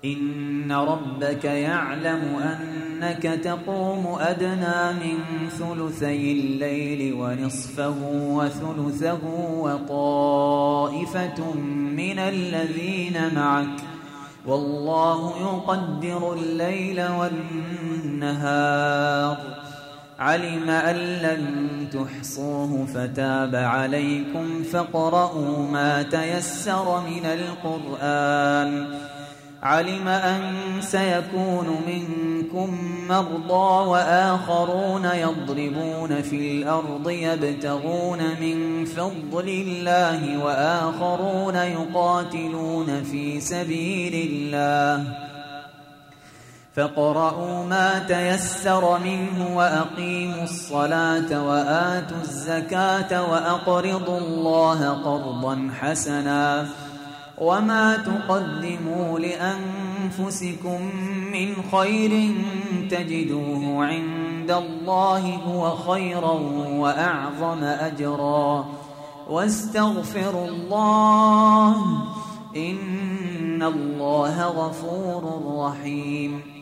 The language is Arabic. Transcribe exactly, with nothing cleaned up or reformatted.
إن ربك يعلم أنك تقوم أدنى من ثلثي الليل ونصفه وثلثه وطائفة من الذين معك والله يقدر الليل والنهار علم أن لن تحصوه فتاب عليكم فاقرؤوا ما تيسر من القرآن علم أن سيكون منكم مرضى وآخرون يضربون في الأرض يبتغون من فضل الله وآخرون يقاتلون في سبيل الله فاقرؤوا ما تيسر منه وأقيموا الصلاة وآتوا الزكاة وأقرضوا الله قرضا حسنا وما تقدموا لأنفسكم من خير تجدوه عند الله هو خيرا وأعظم أجرا واستغفروا الله إن الله غفور رحيم.